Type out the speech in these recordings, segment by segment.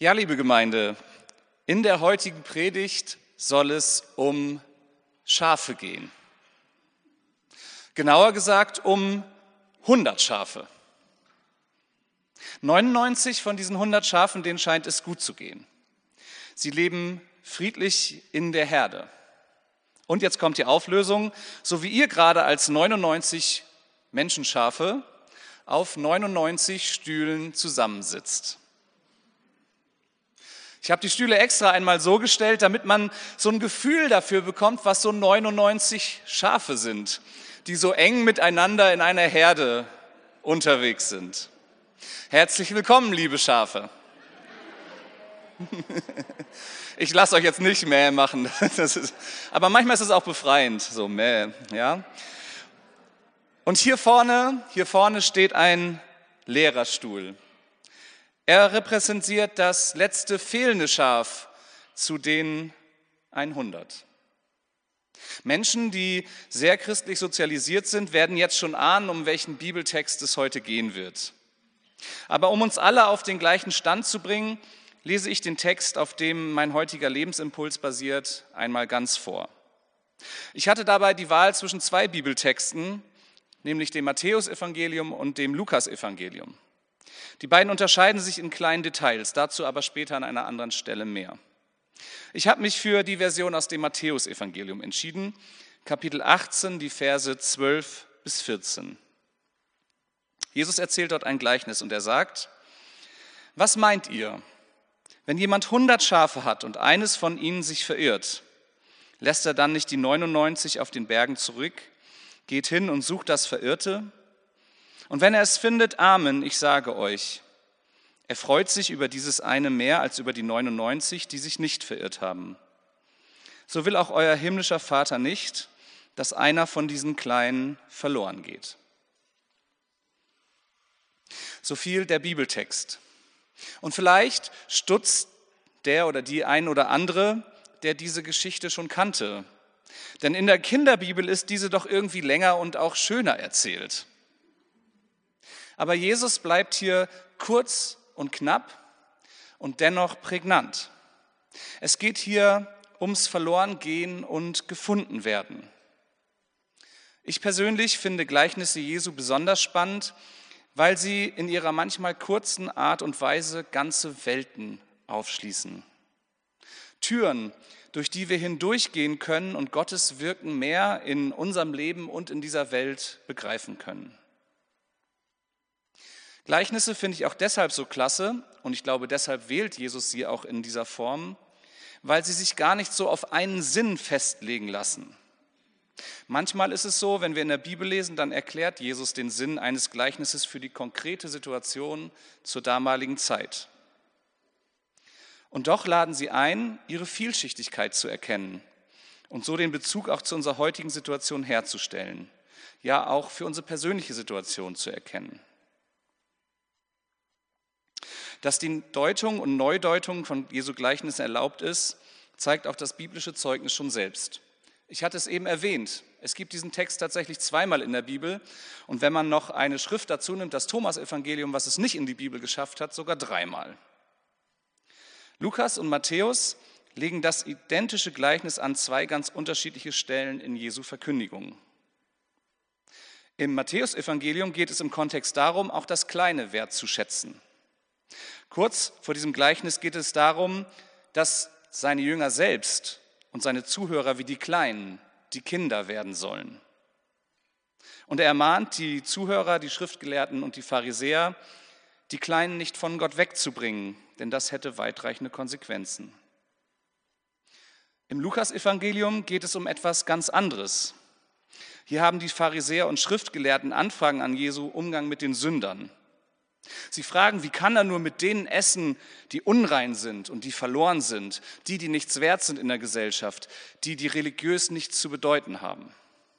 Ja, liebe Gemeinde, in der heutigen Predigt soll es um Schafe gehen. Genauer gesagt um 100 Schafe. 99 von diesen 100 Schafen, denen scheint es gut zu gehen. Sie leben friedlich in der Herde. Und jetzt kommt die Auflösung, so wie ihr gerade als 99 Menschenschafe auf 99 Stühlen zusammensitzt. Ich habe die Stühle extra einmal so gestellt, damit man so ein Gefühl dafür bekommt, was so 99 Schafe sind, die so eng miteinander in einer Herde unterwegs sind. Herzlich willkommen, liebe Schafe. Ich lasse euch jetzt nicht Mäh machen, aber manchmal ist es auch befreiend, so Mäh, ja. Und hier vorne steht ein Lehrerstuhl. Er repräsentiert das letzte fehlende Schaf zu den 100. Menschen, die sehr christlich sozialisiert sind, werden jetzt schon ahnen, um welchen Bibeltext es heute gehen wird. Aber um uns alle auf den gleichen Stand zu bringen, lese ich den Text, auf dem mein heutiger Lebensimpuls basiert, einmal ganz vor. Ich hatte dabei die Wahl zwischen 2 Bibeltexten, nämlich dem Matthäusevangelium und dem Lukasevangelium. Die beiden unterscheiden sich in kleinen Details, dazu aber später an einer anderen Stelle mehr. Ich habe mich für die Version aus dem Matthäusevangelium entschieden, Kapitel 18, die Verse 12 bis 14. Jesus erzählt dort ein Gleichnis und er sagt: Was meint ihr, wenn jemand 100 Schafe hat und eines von ihnen sich verirrt, lässt er dann nicht die 99 auf den Bergen zurück, geht hin und sucht das Verirrte? Und wenn er es findet, Amen, ich sage euch, er freut sich über dieses eine mehr als über die 99, die sich nicht verirrt haben. So will auch euer himmlischer Vater nicht, dass einer von diesen Kleinen verloren geht. So viel der Bibeltext. Und vielleicht stutzt der oder die ein oder andere, der diese Geschichte schon kannte. Denn in der Kinderbibel ist diese doch irgendwie länger und auch schöner erzählt. Aber Jesus bleibt hier kurz und knapp und dennoch prägnant. Es geht hier ums Verlorengehen und gefunden werden. Ich persönlich finde Gleichnisse Jesu besonders spannend, weil sie in ihrer manchmal kurzen Art und Weise ganze Welten aufschließen. Türen, durch die wir hindurchgehen können und Gottes Wirken mehr in unserem Leben und in dieser Welt begreifen können. Gleichnisse finde ich auch deshalb so klasse, und ich glaube, deshalb wählt Jesus sie auch in dieser Form, weil sie sich gar nicht so auf einen Sinn festlegen lassen. Manchmal ist es so, wenn wir in der Bibel lesen, dann erklärt Jesus den Sinn eines Gleichnisses für die konkrete Situation zur damaligen Zeit. Und doch laden sie ein, ihre Vielschichtigkeit zu erkennen und so den Bezug auch zu unserer heutigen Situation herzustellen, ja auch für unsere persönliche Situation zu erkennen. Dass die Deutung und Neudeutung von Jesu Gleichnissen erlaubt ist, zeigt auch das biblische Zeugnis schon selbst. Ich hatte es eben erwähnt, es gibt diesen Text tatsächlich 2-mal in der Bibel und wenn man noch eine Schrift dazu nimmt, das Thomas-Evangelium, was es nicht in die Bibel geschafft hat, sogar 3-mal. Lukas und Matthäus legen das identische Gleichnis an 2 ganz unterschiedliche Stellen in Jesu Verkündigung. Im Matthäus-Evangelium geht es im Kontext darum, auch das Kleine wertzuschätzen. Kurz vor diesem Gleichnis geht es darum, dass seine Jünger selbst und seine Zuhörer wie die Kleinen, die Kinder werden sollen. Und er ermahnt die Zuhörer, die Schriftgelehrten und die Pharisäer, die Kleinen nicht von Gott wegzubringen, denn das hätte weitreichende Konsequenzen. Im Lukas-Evangelium geht es um etwas ganz anderes. Hier haben die Pharisäer und Schriftgelehrten Anfragen an Jesu Umgang mit den Sündern. Sie fragen, wie kann er nur mit denen essen, die unrein sind und die verloren sind, die nichts wert sind in der Gesellschaft, die religiös nichts zu bedeuten haben.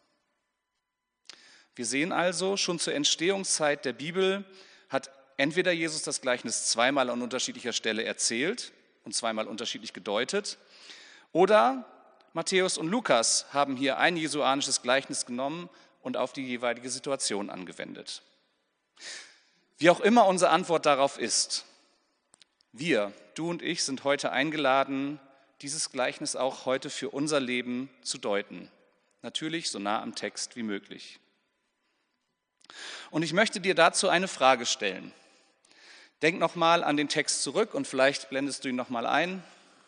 Wir sehen also, schon zur Entstehungszeit der Bibel hat entweder Jesus das Gleichnis 2-mal an unterschiedlicher Stelle erzählt und 2-mal unterschiedlich gedeutet, oder Matthäus und Lukas haben hier ein jesuanisches Gleichnis genommen und auf die jeweilige Situation angewendet. Wie auch immer unsere Antwort darauf ist, Wir, du und ich, sind heute eingeladen, dieses Gleichnis auch heute für unser Leben zu deuten. Natürlich so nah am Text wie möglich. Und ich möchte dir dazu eine Frage stellen. Denk nochmal an den Text zurück und vielleicht blendest du ihn nochmal ein.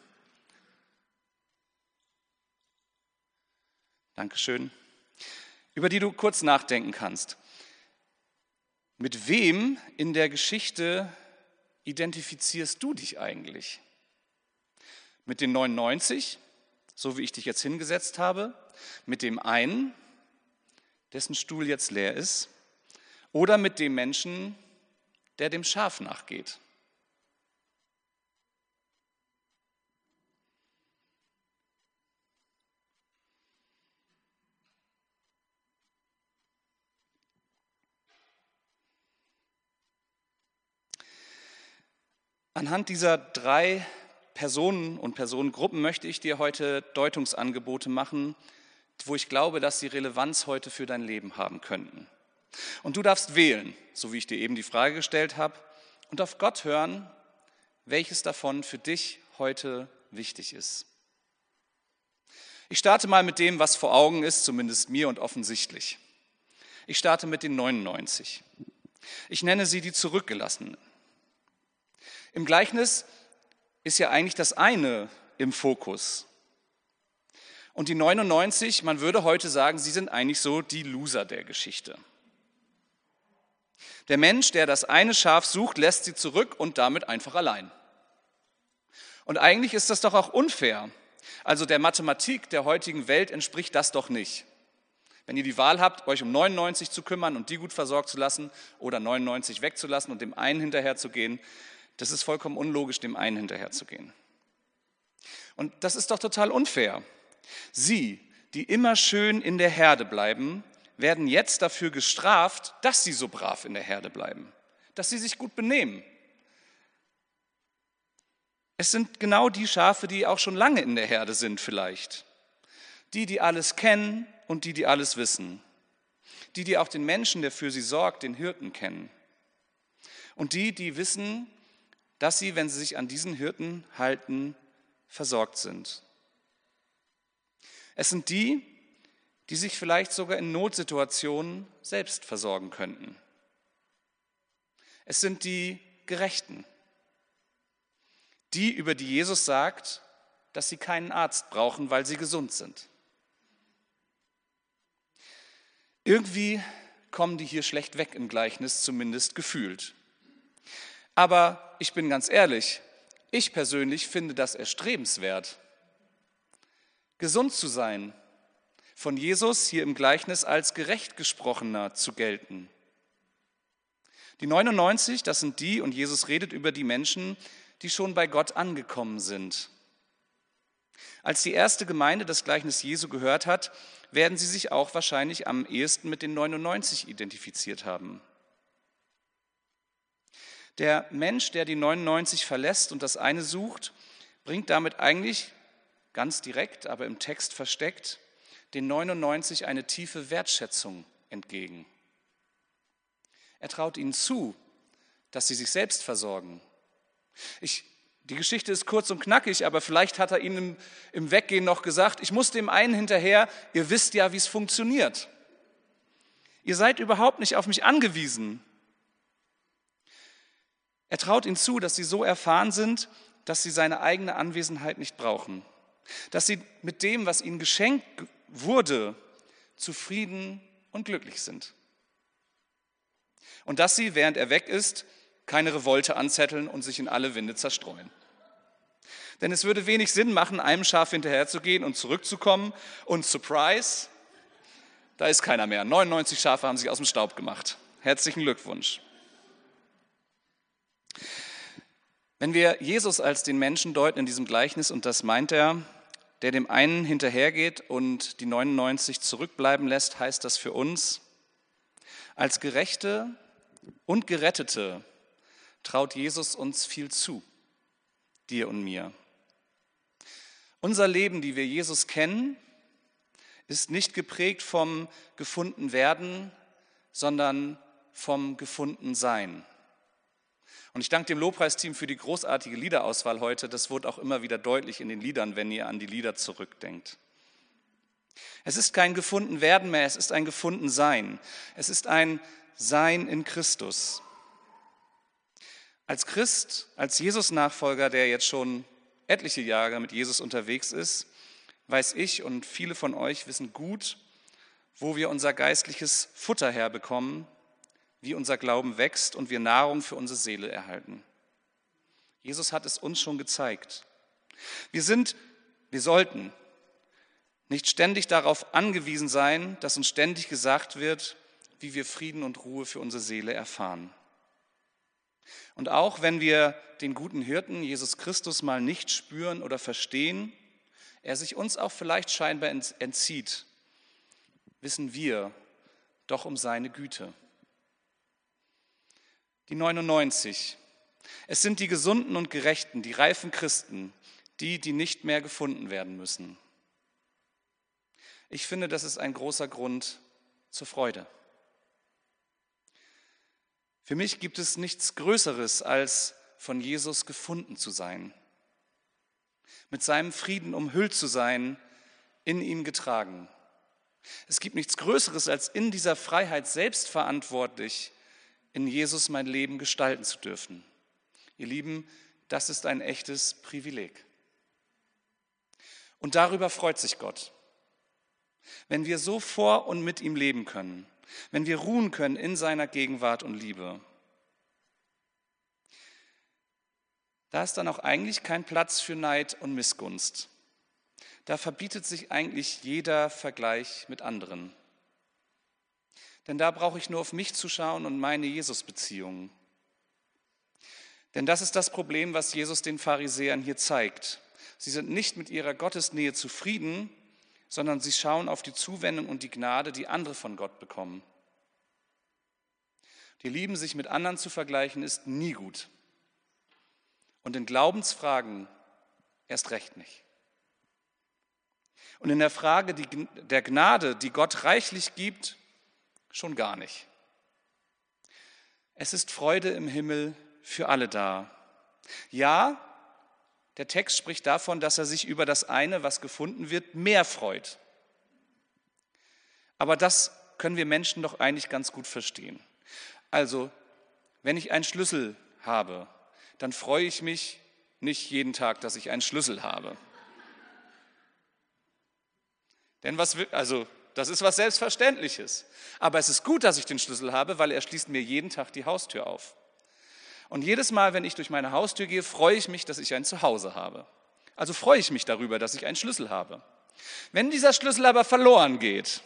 Dankeschön. Über die du kurz nachdenken kannst. Mit wem in der Geschichte identifizierst du dich eigentlich? Mit den 99, so wie ich dich jetzt hingesetzt habe, mit dem einen, dessen Stuhl jetzt leer ist, oder mit dem Menschen, der dem Schaf nachgeht? Anhand dieser 3 Personen und Personengruppen möchte ich dir heute Deutungsangebote machen, wo ich glaube, dass sie Relevanz heute für dein Leben haben könnten. Und du darfst wählen, so wie ich dir eben die Frage gestellt habe, und auf Gott hören, welches davon für dich heute wichtig ist. Ich starte mal mit dem, was vor Augen ist, zumindest mir und offensichtlich. Ich starte mit den 99. Ich nenne sie die Zurückgelassenen. Im Gleichnis ist ja eigentlich das eine im Fokus. Und die 99, man würde heute sagen, sie sind eigentlich so die Loser der Geschichte. Der Mensch, der das eine Schaf sucht, lässt sie zurück und damit einfach allein. Und eigentlich ist das doch auch unfair. Also der Mathematik der heutigen Welt entspricht das doch nicht. Wenn ihr die Wahl habt, euch um 99 zu kümmern und die gut versorgt zu lassen oder 99 wegzulassen und dem einen hinterherzugehen, das ist vollkommen unlogisch, dem einen hinterherzugehen. Und das ist doch total unfair. Sie, die immer schön in der Herde bleiben, werden jetzt dafür gestraft, dass sie so brav in der Herde bleiben, dass sie sich gut benehmen. Es sind genau die Schafe, die auch schon lange in der Herde sind vielleicht. Die alles kennen und die alles wissen. Die auch den Menschen, der für sie sorgt, den Hirten kennen. Und die wissen, dass sie, wenn sie sich an diesen Hirten halten, versorgt sind. Es sind die sich vielleicht sogar in Notsituationen selbst versorgen könnten. Es sind die Gerechten, über die Jesus sagt, dass sie keinen Arzt brauchen, weil sie gesund sind. Irgendwie kommen die hier schlecht weg im Gleichnis, zumindest gefühlt. Aber ich bin ganz ehrlich, ich persönlich finde das erstrebenswert. Gesund zu sein, von Jesus hier im Gleichnis als gerecht Gesprochener zu gelten. Die 99, das sind die, und Jesus redet über die Menschen, die schon bei Gott angekommen sind. Als die erste Gemeinde das Gleichnis Jesu gehört hat, werden sie sich auch wahrscheinlich am ehesten mit den 99 identifiziert haben. Der Mensch, der die 99 verlässt und das eine sucht, bringt damit eigentlich ganz direkt, aber im Text versteckt, den 99 eine tiefe Wertschätzung entgegen. Er traut ihnen zu, dass sie sich selbst versorgen. Die Geschichte ist kurz und knackig, aber vielleicht hat er ihnen im Weggehen noch gesagt, ich muss dem einen hinterher, ihr wisst ja, wie es funktioniert. Ihr seid überhaupt nicht auf mich angewiesen. Er traut ihnen zu, dass sie so erfahren sind, dass sie seine eigene Anwesenheit nicht brauchen. Dass sie mit dem, was ihnen geschenkt wurde, zufrieden und glücklich sind. Und dass sie, während er weg ist, keine Revolte anzetteln und sich in alle Winde zerstreuen. Denn es würde wenig Sinn machen, einem Schaf hinterherzugehen und zurückzukommen und surprise, da ist keiner mehr. 99 Schafe haben sich aus dem Staub gemacht. Herzlichen Glückwunsch. Wenn wir Jesus als den Menschen deuten in diesem Gleichnis, und das meint er, der dem einen hinterhergeht und die 99 zurückbleiben lässt, heißt das für uns, als Gerechte und Gerettete traut Jesus uns viel zu, dir und mir. Unser Leben, die wir Jesus kennen, ist nicht geprägt vom gefunden werden, sondern vom gefunden sein. Und ich danke dem Lobpreisteam für die großartige Liederauswahl heute. Das wurde auch immer wieder deutlich in den Liedern, wenn ihr an die Lieder zurückdenkt. Es ist kein Gefundenwerden mehr, es ist ein Gefundensein. Es ist ein Sein in Christus. Als Christ, als Jesus-Nachfolger, der jetzt schon etliche Jahre mit Jesus unterwegs ist, weiß ich und viele von euch wissen gut, wo wir unser geistliches Futter herbekommen, wie unser Glauben wächst und wir Nahrung für unsere Seele erhalten. Jesus hat es uns schon gezeigt. Wir sollten nicht ständig darauf angewiesen sein, dass uns ständig gesagt wird, wie wir Frieden und Ruhe für unsere Seele erfahren. Und auch wenn wir den guten Hirten, Jesus Christus, mal nicht spüren oder verstehen, er sich uns auch vielleicht scheinbar entzieht, wissen wir doch um seine Güte. Die 99. Es sind die Gesunden und Gerechten, die reifen Christen, die nicht mehr gefunden werden müssen. Ich finde, das ist ein großer Grund zur Freude. Für mich gibt es nichts Größeres, als von Jesus gefunden zu sein, mit seinem Frieden umhüllt zu sein, in ihm getragen. Es gibt nichts Größeres, als in dieser Freiheit selbstverantwortlich in Jesus mein Leben gestalten zu dürfen. Ihr Lieben, das ist ein echtes Privileg. Und darüber freut sich Gott. Wenn wir so vor und mit ihm leben können, wenn wir ruhen können in seiner Gegenwart und Liebe, da ist dann auch eigentlich kein Platz für Neid und Missgunst. Da verbietet sich eigentlich jeder Vergleich mit anderen. Denn da brauche ich nur auf mich zu schauen und meine Jesus-Beziehung. Denn das ist das Problem, was Jesus den Pharisäern hier zeigt. Sie sind nicht mit ihrer Gottesnähe zufrieden, sondern sie schauen auf die Zuwendung und die Gnade, die andere von Gott bekommen. Die Lieben, sich mit anderen zu vergleichen, ist nie gut. Und in Glaubensfragen erst recht nicht. Und in der Frage der Gnade, die Gott reichlich gibt, schon gar nicht. Es ist Freude im Himmel für alle da. Ja, der Text spricht davon, dass er sich über das eine, was gefunden wird, mehr freut. Aber das können wir Menschen doch eigentlich ganz gut verstehen. Also, wenn ich einen Schlüssel habe, dann freue ich mich nicht jeden Tag, dass ich einen Schlüssel habe. Denn das ist was Selbstverständliches. Aber es ist gut, dass ich den Schlüssel habe, weil er schließt mir jeden Tag die Haustür auf. Und jedes Mal, wenn ich durch meine Haustür gehe, freue ich mich, dass ich ein Zuhause habe. Also freue ich mich darüber, dass ich einen Schlüssel habe. Wenn dieser Schlüssel aber verloren geht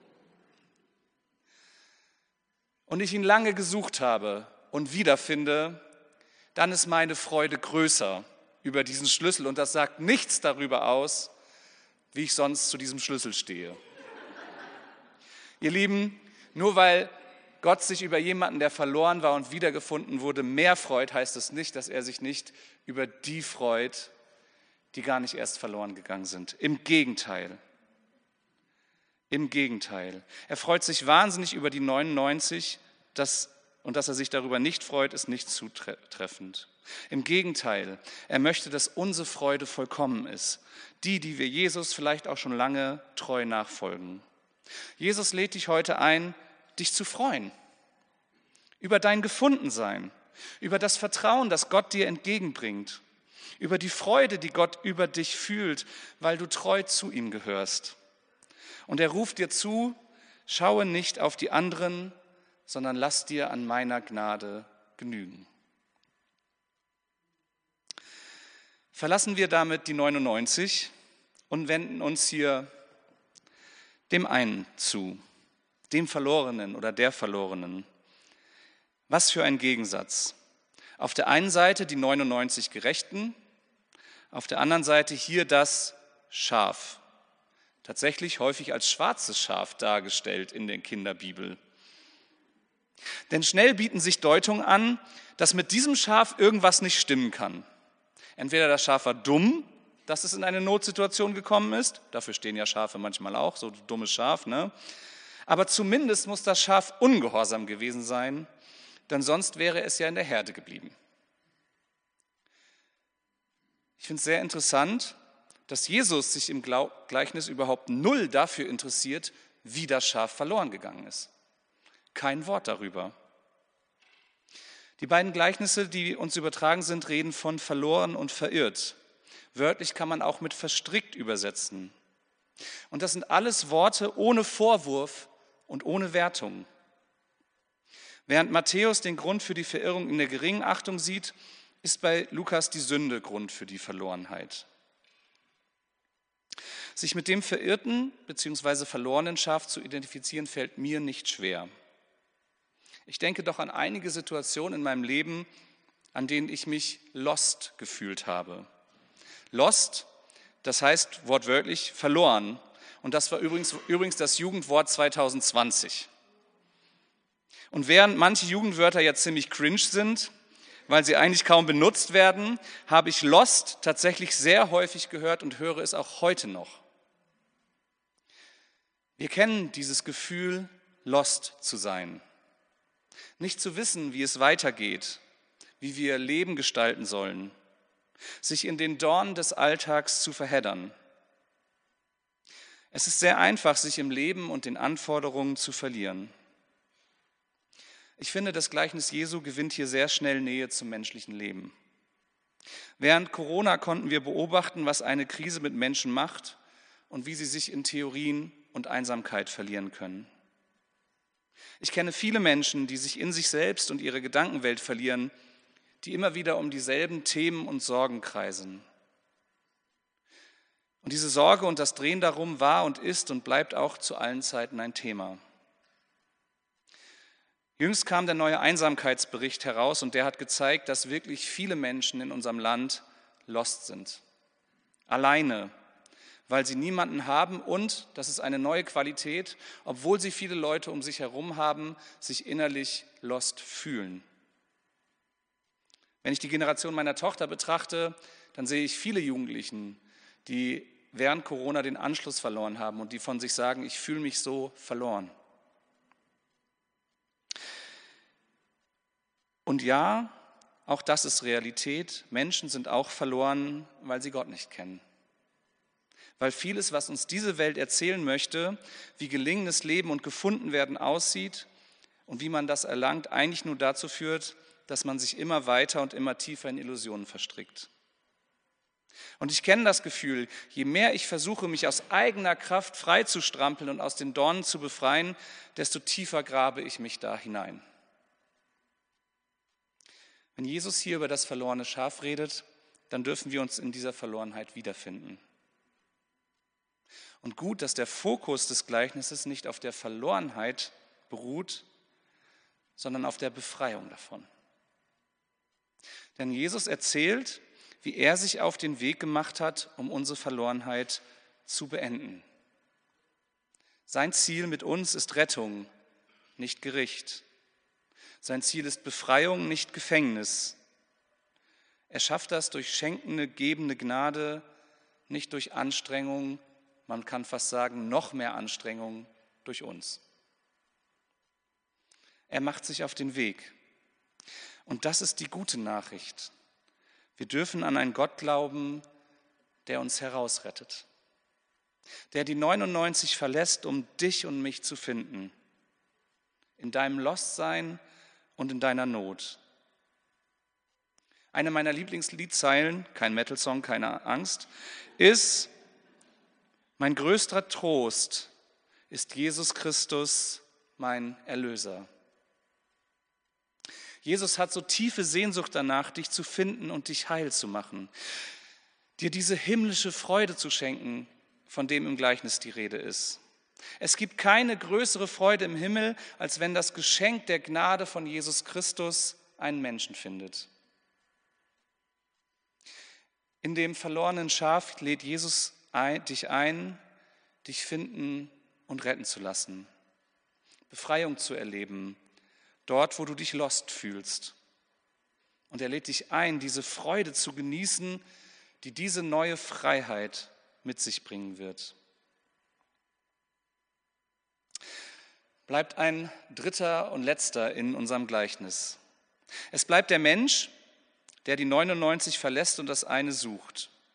und ich ihn lange gesucht habe und wiederfinde, dann ist meine Freude größer über diesen Schlüssel. Und das sagt nichts darüber aus, wie ich sonst zu diesem Schlüssel stehe. Ihr Lieben, nur weil Gott sich über jemanden, der verloren war und wiedergefunden wurde, mehr freut, heißt es nicht, dass er sich nicht über die freut, die gar nicht erst verloren gegangen sind. Im Gegenteil. Im Gegenteil. Er freut sich wahnsinnig über die 99, und dass er sich darüber nicht freut, ist nicht zutreffend. Im Gegenteil, er möchte, dass unsere Freude vollkommen ist. Die wir Jesus vielleicht auch schon lange treu nachfolgen. Jesus lädt dich heute ein, dich zu freuen. Über dein Gefundensein, über das Vertrauen, das Gott dir entgegenbringt, über die Freude, die Gott über dich fühlt, weil du treu zu ihm gehörst. Und er ruft dir zu, schaue nicht auf die anderen, sondern lass dir an meiner Gnade genügen. Verlassen wir damit die 99 und wenden uns hier dem einen zu, dem Verlorenen oder der Verlorenen. Was für ein Gegensatz. Auf der einen Seite die 99 Gerechten, auf der anderen Seite hier das Schaf. Tatsächlich häufig als schwarzes Schaf dargestellt in der Kinderbibel. Denn schnell bieten sich Deutungen an, dass mit diesem Schaf irgendwas nicht stimmen kann. Entweder das Schaf war dumm, dass es in eine Notsituation gekommen ist. Dafür stehen ja Schafe manchmal auch, so ein dummes Schaf. Ne? Aber zumindest muss das Schaf ungehorsam gewesen sein, denn sonst wäre es ja in der Herde geblieben. finde es sehr interessant, dass Jesus sich im Gleichnis überhaupt null dafür interessiert, wie das Schaf verloren gegangen ist. Kein Wort darüber. Die beiden Gleichnisse, die uns übertragen sind, reden von verloren und verirrt. Wörtlich kann man auch mit verstrickt übersetzen. Und das sind alles Worte ohne Vorwurf und ohne Wertung. Während Matthäus den Grund für die Verirrung in der geringen Achtung sieht, ist bei Lukas die Sünde Grund für die Verlorenheit. Sich mit dem verirrten bzw. verlorenen Schaf zu identifizieren, fällt mir nicht schwer. Ich denke doch an einige Situationen in meinem Leben, an denen ich mich lost gefühlt habe. Lost, das heißt wortwörtlich verloren. Und das war übrigens das Jugendwort 2020. Und während manche Jugendwörter ja ziemlich cringe sind, weil sie eigentlich kaum benutzt werden, habe ich lost tatsächlich sehr häufig gehört und höre es auch heute noch. Wir kennen dieses Gefühl, lost zu sein. Nicht zu wissen, wie es weitergeht, wie wir Leben gestalten sollen, sich in den Dornen des Alltags zu verheddern. Es ist sehr einfach, sich im Leben und den Anforderungen zu verlieren. Ich finde, das Gleichnis Jesu gewinnt hier sehr schnell Nähe zum menschlichen Leben. Während Corona konnten wir beobachten, was eine Krise mit Menschen macht und wie sie sich in Theorien und Einsamkeit verlieren können. Ich kenne viele Menschen, die sich in sich selbst und ihre Gedankenwelt verlieren, die immer wieder um dieselben Themen und Sorgen kreisen. Und diese Sorge und das Drehen darum war und ist und bleibt auch zu allen Zeiten ein Thema. Jüngst kam der neue Einsamkeitsbericht heraus und der hat gezeigt, dass wirklich viele Menschen in unserem Land lost sind. Alleine, weil sie niemanden haben und, das ist eine neue Qualität, obwohl sie viele Leute um sich herum haben, sich innerlich lost fühlen. Wenn ich die Generation meiner Tochter betrachte, dann sehe ich viele Jugendlichen, die während Corona den Anschluss verloren haben und die von sich sagen, ich fühle mich so verloren. Und ja, auch das ist Realität. Menschen sind auch verloren, weil sie Gott nicht kennen. Weil vieles, was uns diese Welt erzählen möchte, wie gelingendes Leben und gefunden werden aussieht und wie man das erlangt, eigentlich nur dazu führt, dass man sich immer weiter und immer tiefer in Illusionen verstrickt. Und ich kenne das Gefühl, je mehr ich versuche, mich aus eigener Kraft freizustrampeln und aus den Dornen zu befreien, desto tiefer grabe ich mich da hinein. Wenn Jesus hier über das verlorene Schaf redet, dann dürfen wir uns in dieser Verlorenheit wiederfinden. Und gut, dass der Fokus des Gleichnisses nicht auf der Verlorenheit beruht, sondern auf der Befreiung davon. Denn Jesus erzählt, wie er sich auf den Weg gemacht hat, um unsere Verlorenheit zu beenden. Sein Ziel mit uns ist Rettung, nicht Gericht. Sein Ziel ist Befreiung, nicht Gefängnis. Er schafft das durch schenkende, gebende Gnade, nicht durch Anstrengung, man kann fast sagen, noch mehr Anstrengung durch uns. Er macht sich auf den Weg. Und das ist die gute Nachricht. Wir dürfen an einen Gott glauben, der uns herausrettet. Der die 99 verlässt, um dich und mich zu finden. In deinem Lostsein und in deiner Not. Eine meiner Lieblingsliedzeilen, kein Metal-Song, keine Angst, ist: Mein größter Trost ist Jesus Christus, mein Erlöser. Jesus hat so tiefe Sehnsucht danach, dich zu finden und dich heil zu machen, dir diese himmlische Freude zu schenken, von dem im Gleichnis die Rede ist. Es gibt keine größere Freude im Himmel, als wenn das Geschenk der Gnade von Jesus Christus einen Menschen findet. In dem verlorenen Schaf lädt Jesus dich ein, dich finden und retten zu lassen, Befreiung zu erleben, dort, wo du dich lost fühlst. Und er lädt dich ein, diese Freude zu genießen, die diese neue Freiheit mit sich bringen wird. Bleibt ein dritter und letzter in unserem Gleichnis. Es bleibt der Mensch, der die 99 verlässt und das eine sucht.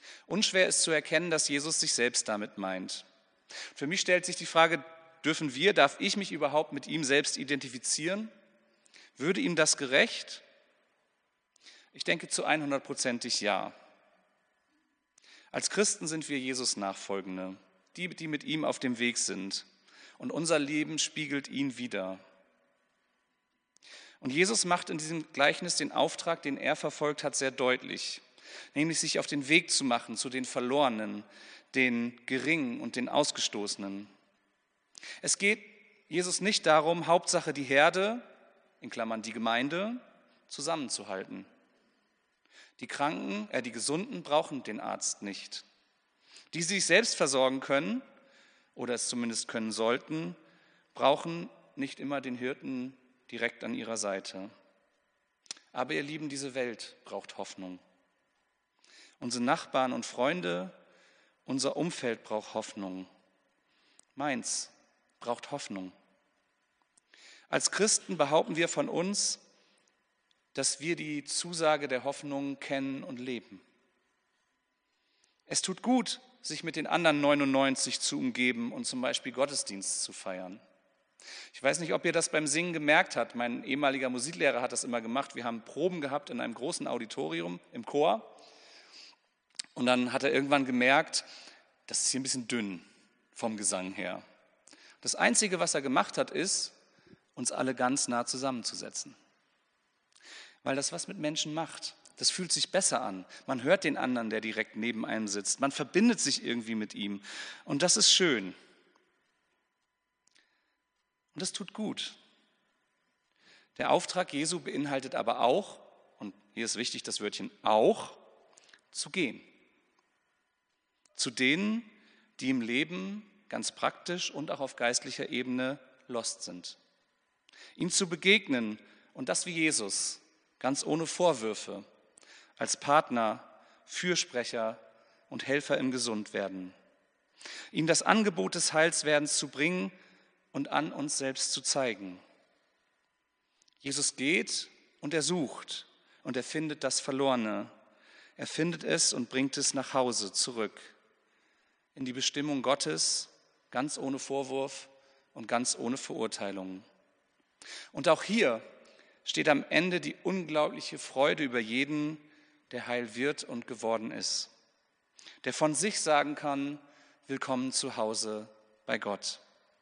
Unschwer ist zu erkennen, dass Jesus sich selbst damit meint. Für mich stellt sich die Frage, darf ich mich überhaupt mit ihm selbst identifizieren? Würde ihm das gerecht? Ich denke zu 100%ig ja. Als Christen sind wir Jesus Nachfolgende, die mit ihm auf dem Weg sind. Und unser Leben spiegelt ihn wider. Und Jesus macht in diesem Gleichnis den Auftrag, den er verfolgt hat, sehr deutlich. Nämlich sich auf den Weg zu machen zu den Verlorenen, den Geringen und den Ausgestoßenen. Es geht Jesus nicht darum, Hauptsache die Herde, in Klammern die Gemeinde, zusammenzuhalten. Die Gesunden brauchen den Arzt nicht. Die sich selbst versorgen können, oder es zumindest können sollten, brauchen nicht immer den Hirten direkt an ihrer Seite. Aber ihr Lieben, diese Welt braucht Hoffnung. Unsere Nachbarn und Freunde, unser Umfeld braucht Hoffnung. Meins braucht Hoffnung. Als Christen behaupten wir von uns, dass wir die Zusage der Hoffnung kennen und leben. Es tut gut, sich mit den anderen 99 zu umgeben und zum Beispiel Gottesdienst zu feiern. Ich weiß nicht, ob ihr das beim Singen gemerkt habt. Mein ehemaliger Musiklehrer hat das immer gemacht. Wir haben Proben gehabt in einem großen Auditorium im Chor. Und dann hat er irgendwann gemerkt, das ist hier ein bisschen dünn vom Gesang her. Das Einzige, was er gemacht hat, ist, uns alle ganz nah zusammenzusetzen. Weil das was mit Menschen macht. Das fühlt sich besser an. Man hört den anderen, der direkt neben einem sitzt. Man verbindet sich irgendwie mit ihm. Und das ist schön. Und das tut gut. Der Auftrag Jesu beinhaltet aber auch, und hier ist wichtig das Wörtchen auch, zu gehen. Zu denen, die im Leben ganz praktisch und auch auf geistlicher Ebene lost sind. Ihm zu begegnen und das wie Jesus, ganz ohne Vorwürfe, als Partner, Fürsprecher und Helfer im Gesundwerden. Ihm das Angebot des Heilswerdens zu bringen und an uns selbst zu zeigen. Jesus geht und er sucht und er findet das Verlorene. Er findet es und bringt es nach Hause zurück. In die Bestimmung Gottes, ganz ohne Vorwurf und ganz ohne Verurteilung. Und auch hier steht am Ende die unglaubliche Freude über jeden, der heil wird und geworden ist. Der von sich sagen kann, willkommen zu Hause bei Gott.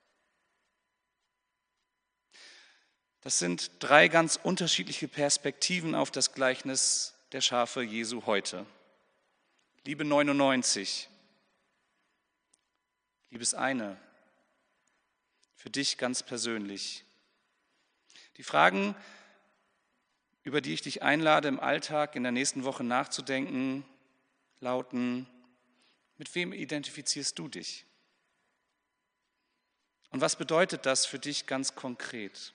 Das sind 3 ganz unterschiedliche Perspektiven auf das Gleichnis der Schafe Jesu heute. Liebe 99, liebes eine, für dich ganz persönlich. Die Fragen, über die ich dich einlade, im Alltag in der nächsten Woche nachzudenken, lauten: Mit wem identifizierst du dich? Und was bedeutet das für dich ganz konkret?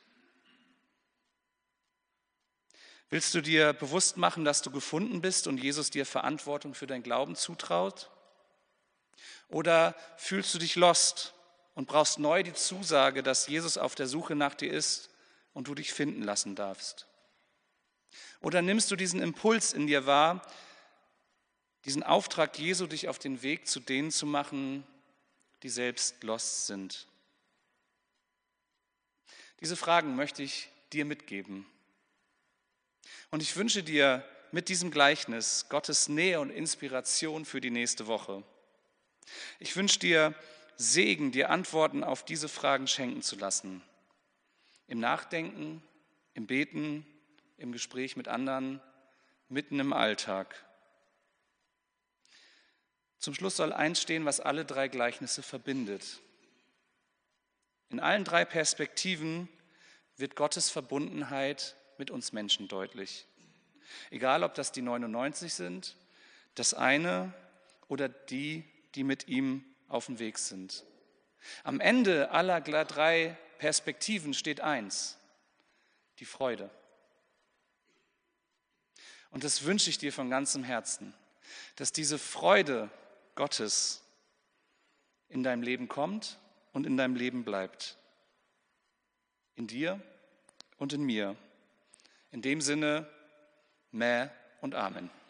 Willst du dir bewusst machen, dass du gefunden bist und Jesus dir Verantwortung für dein Glauben zutraut? Oder fühlst du dich lost und brauchst neu die Zusage, dass Jesus auf der Suche nach dir ist und du dich finden lassen darfst? Oder nimmst du diesen Impuls in dir wahr, diesen Auftrag Jesu, dich auf den Weg zu denen zu machen, die selbst lost sind? Diese Fragen möchte ich dir mitgeben. Und ich wünsche dir mit diesem Gleichnis Gottes Nähe und Inspiration für die nächste Woche. Ich wünsche dir Segen, dir Antworten auf diese Fragen schenken zu lassen. Im Nachdenken, im Beten, im Gespräch mit anderen, mitten im Alltag. Zum Schluss soll eins stehen, was alle 3 Gleichnisse verbindet. In allen 3 Perspektiven wird Gottes Verbundenheit mit uns Menschen deutlich. Egal, ob das die 99 sind, das eine oder die mit ihm auf dem Weg sind. Am Ende aller 3 Perspektiven steht eins: die Freude. Und das wünsche ich dir von ganzem Herzen, dass diese Freude Gottes in deinem Leben kommt und in deinem Leben bleibt. In dir und in mir. In dem Sinne, Mäh und Amen.